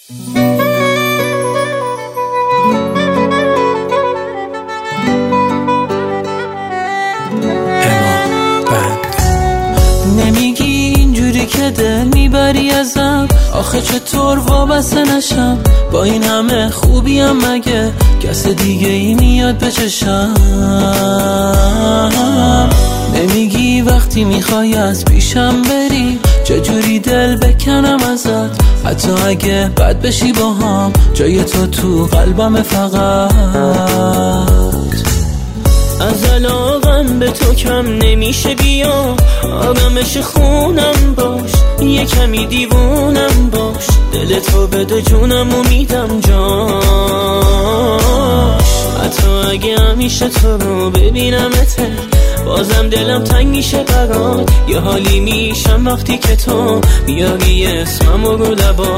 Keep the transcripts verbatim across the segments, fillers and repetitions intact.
نمیگی اینجوری که دل میبری ازم، آخه چطور وابسته نشم؟ با این همه خوبیم مگه کس دیگه ای میاد به چشم؟ نمیگی وقتی میخوای از پیشم بری چجوری دل بکنم ازت؟ حتی اگه بد بشی با هم جای تو تو قلبم فقط. از علاقم به تو کم نمیشه، بیا آرامش خونم باش، یه کمی دیوونم باش، دل تو بده جونم و میدم جاش. حتی اگه همیشه تو رو ببینمت بازم دلم تنگ میشه برات، یه حالی میشم وقتی که تو بیاری اسمم رو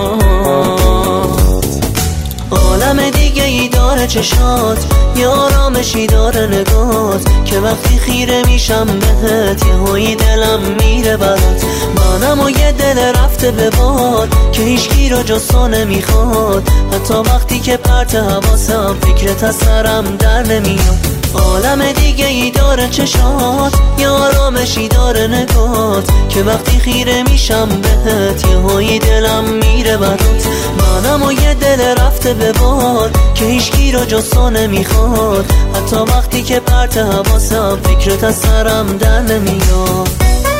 لبات. عالم دیگه ای داره چشات، یه آرامشی داره نگات، که وقتی خیره میشم بهت یه هایی دلم میره برات. منم و یه دل رفته به باد که هیچکی رو جز تو نمیخواد، حتی وقتی که پرت حواسم فکرت از سرم در نمیاد. عالم دیگه ای داره چشات، یه آرامشی داره نگات، که وقتی خیره میشم بهت یه هایی دلم میره برات. منم و یه دل رفته به باد که هیچکی رو جز تو نمیخواد، حتی وقتی که پرت حواسم فکرت از سرم در نمیاد.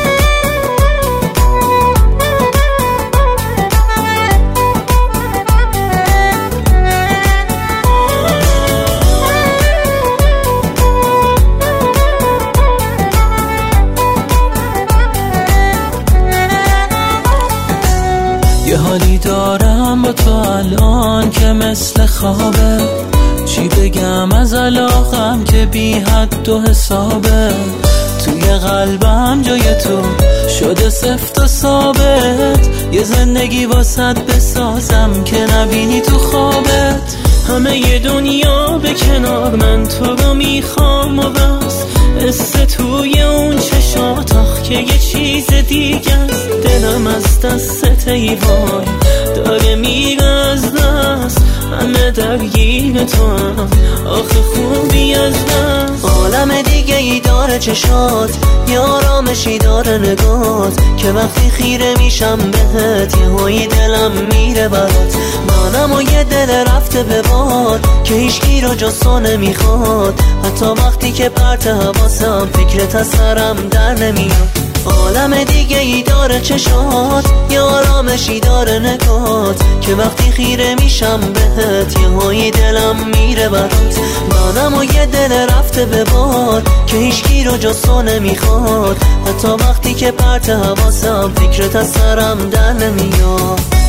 یه حالی دارم با تو الان که مثل خوابه، چی بگم از علاقم که بی حد و حسابه. توی قلبم جای تو شده سفت و ثابت، یه زندگی واسط بسازم که نبینی تو خوابت. همه ی دنیا به کنار من تو رو میخوام و بس، قصه توی اون چشات آخ که یه چیز دیگه است. دلم از دست ای وای داره میره از دست، همه درگیر تو هم آخه خوبی از دست. عالم دیگه ای داره چشات، یه آرامشی داره نگات، که وقتی خیره میشم بهت یه هایی دلم میره برات. منم و یه دل رفته به باد که هیچکی رو جز تو نمیخواد، حتی وقتی که پرت حواسم فکرت از سرم در نمیاد. عالم دیگه ای داره چشات، یه آرامشی داره نگات، که وقتی خیره میشم بهت یه هایی دلم میره برات. منم و یه دل رفته به باد که هیچکی رو جز تو نمیخواد، حتی وقتی که پرت حواسم فکرت از سرم در نمیاد.